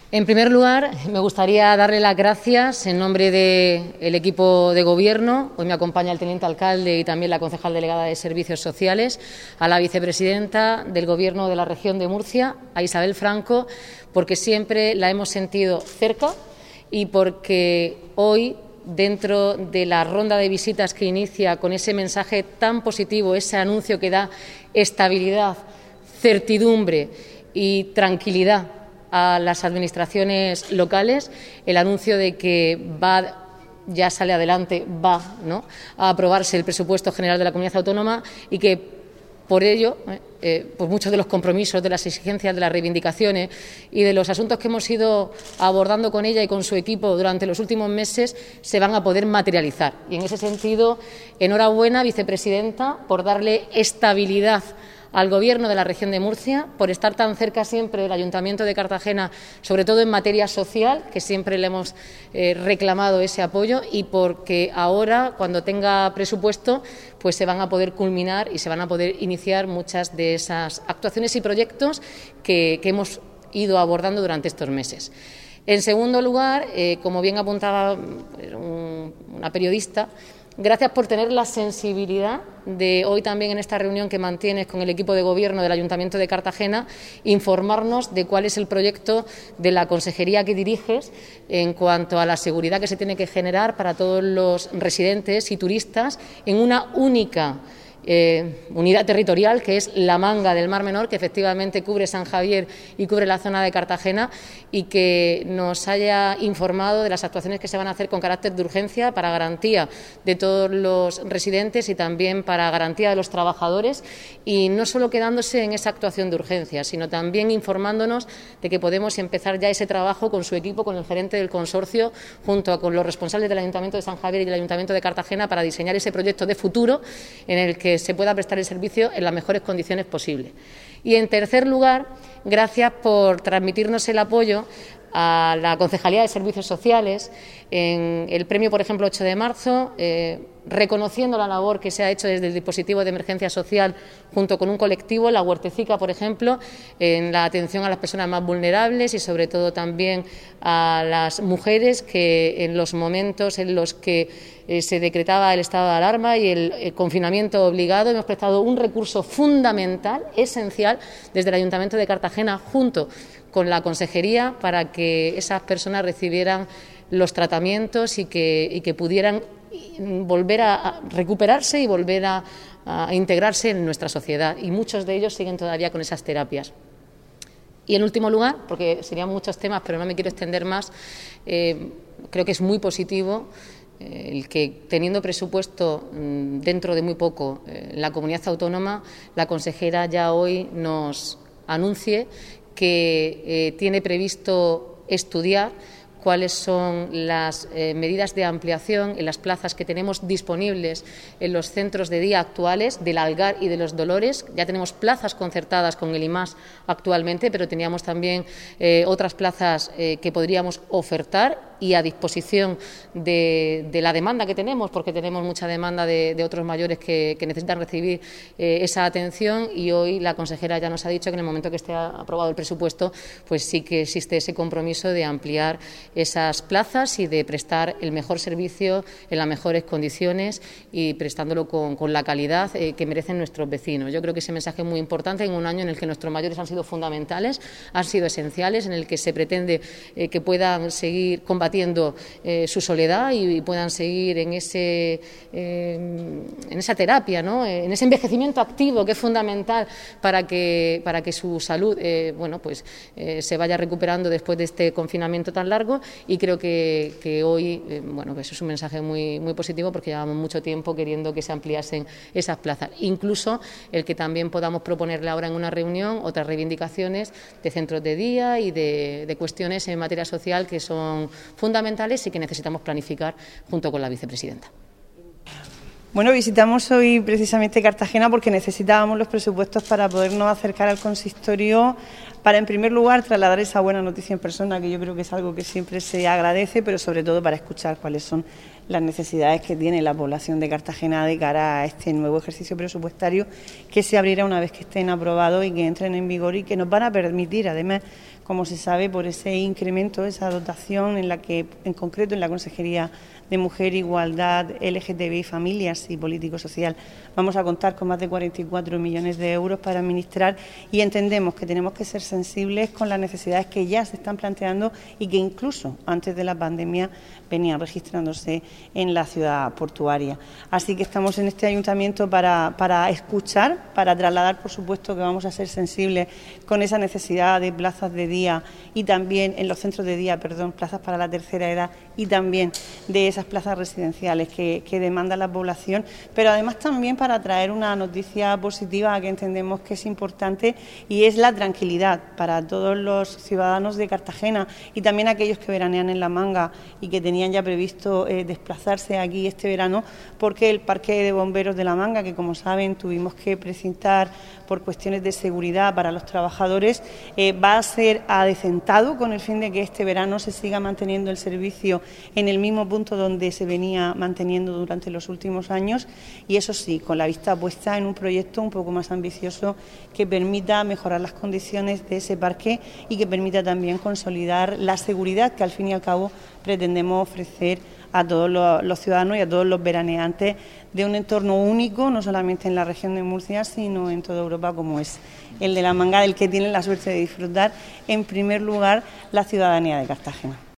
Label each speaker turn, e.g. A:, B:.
A: En primer lugar, me gustaría darle las gracias en nombre del equipo de Gobierno. Hoy me acompaña el teniente alcalde y también la concejal delegada de Servicios Sociales, a la vicepresidenta del Gobierno de la región de Murcia, a Isabel Franco, porque siempre la hemos sentido cerca y porque hoy, dentro de la ronda de visitas que inicia con ese mensaje tan positivo, ese anuncio que da estabilidad, certidumbre y tranquilidad a las administraciones locales, el anuncio de que ya sale adelante, a aprobarse el presupuesto general de la comunidad autónoma y que por ello, pues muchos de los compromisos, de las exigencias, de las reivindicaciones y de los asuntos que hemos ido abordando con ella y con su equipo durante los últimos meses se van a poder materializar. Y en ese sentido, enhorabuena, vicepresidenta, por darle estabilidad al Gobierno de la región de Murcia, por estar tan cerca siempre del Ayuntamiento de Cartagena, sobre todo en materia social, que siempre le hemos reclamado ese apoyo, y porque ahora, cuando tenga presupuesto, pues se van a poder culminar y se van a poder iniciar muchas de esas actuaciones y proyectos que hemos ido abordando durante estos meses. En segundo lugar, como bien apuntaba una periodista, gracias por tener la sensibilidad de hoy también en esta reunión que mantienes con el equipo de Gobierno del Ayuntamiento de Cartagena, informarnos de cuál es el proyecto de la consejería que diriges en cuanto a la seguridad que se tiene que generar para todos los residentes y turistas en una única unidad territorial, que es la Manga del Mar Menor, que efectivamente cubre San Javier y cubre la zona de Cartagena, y que nos haya informado de las actuaciones que se van a hacer con carácter de urgencia para garantía de todos los residentes y también para garantía de los trabajadores, y no solo quedándose en esa actuación de urgencia, sino también informándonos de que podemos empezar ya ese trabajo con su equipo, con el gerente del consorcio, junto con los responsables del Ayuntamiento de San Javier y del Ayuntamiento de Cartagena, para diseñar ese proyecto de futuro en el que se pueda prestar el servicio en las mejores condiciones posibles. Y, en tercer lugar, gracias por transmitirnos el apoyo a la Concejalía de Servicios Sociales en el premio, por ejemplo, 8 de marzo, reconociendo la labor que se ha hecho desde el dispositivo de emergencia social junto con un colectivo, la Huertecica, por ejemplo, en la atención a las personas más vulnerables y sobre todo también a las mujeres que en los momentos en los que se decretaba el estado de alarma y el confinamiento obligado hemos prestado un recurso fundamental, esencial, desde el Ayuntamiento de Cartagena junto con la Consejería para que esas personas recibieran los tratamientos y que pudieran volver a recuperarse y volver a integrarse en nuestra sociedad, y muchos de ellos siguen todavía con esas terapias. Y en último lugar, porque serían muchos temas pero no me quiero extender más, creo que es muy positivo el que, teniendo presupuesto dentro de muy poco en la comunidad autónoma, la consejera ya hoy nos anuncie que tiene previsto estudiar cuáles son las medidas de ampliación en las plazas que tenemos disponibles en los centros de día actuales del Algar y de los Dolores. Ya tenemos plazas concertadas con el IMAS actualmente, pero teníamos también otras plazas que podríamos ofertar y a disposición de la demanda que tenemos, porque tenemos mucha demanda de otros mayores que necesitan recibir esa atención, y hoy la consejera ya nos ha dicho que en el momento que esté aprobado el presupuesto, pues sí que existe ese compromiso de ampliar esas plazas y de prestar el mejor servicio en las mejores condiciones y prestándolo con la calidad que merecen nuestros vecinos. Yo creo que ese mensaje es muy importante en un año en el que nuestros mayores han sido fundamentales, han sido esenciales, en el que se pretende que puedan seguir combatiendo su soledad y puedan seguir en esa terapia, ¿no? En ese envejecimiento activo que es fundamental para que su salud se vaya recuperando después de este confinamiento tan largo. Y creo que hoy pues es un mensaje muy, muy positivo, porque llevamos mucho tiempo queriendo que se ampliasen esas plazas, incluso el que también podamos proponerle ahora en una reunión otras reivindicaciones de centros de día y de cuestiones en materia social que son fundamentales y que necesitamos planificar junto con la vicepresidenta.
B: Bueno, visitamos hoy precisamente Cartagena porque necesitábamos los presupuestos para podernos acercar al consistorio, para en primer lugar trasladar esa buena noticia en persona, que yo creo que es algo que siempre se agradece, pero sobre todo para escuchar cuáles son las necesidades que tiene la población de Cartagena de cara a este nuevo ejercicio presupuestario que se abrirá una vez que estén aprobados y que entren en vigor y que nos van a permitir, además, como se sabe, por ese incremento, esa dotación en la que, en concreto, en la Consejería de Mujer, Igualdad, LGTBI, Familias y Político Social, vamos a contar con más de 44 millones de euros para administrar y entendemos que tenemos que ser sensibles con las necesidades que ya se están planteando y que incluso antes de la pandemia venían registrándose en la ciudad portuaria. Así que estamos en este ayuntamiento para escuchar, para trasladar, por supuesto, que vamos a ser sensibles con esa necesidad de plazas de día y también en los centros de día, plazas para la tercera edad y también de esas plazas residenciales que demanda la población, pero además también para traer una noticia positiva que entendemos que es importante y es la tranquilidad para todos los ciudadanos de Cartagena y también aquellos que veranean en La Manga y que tenían ya previsto desplazarse aquí este verano, porque el Parque de Bomberos de La Manga, que como saben tuvimos que precintar por cuestiones de seguridad para los trabajadores, va a ser adecentado con el fin de que este verano se siga manteniendo el servicio en el mismo punto donde se venía manteniendo durante los últimos años y eso sí, con la vista puesta en un proyecto un poco más ambicioso que permita mejorar las condiciones de ese parque y que permita también consolidar la seguridad que al fin y al cabo pretendemos ofrecer a todos los ciudadanos y a todos los veraneantes de un entorno único, no solamente en la región de Murcia, sino en toda Europa, como es el de La Manga, del que tienen la suerte de disfrutar en primer lugar la ciudadanía de Cartagena.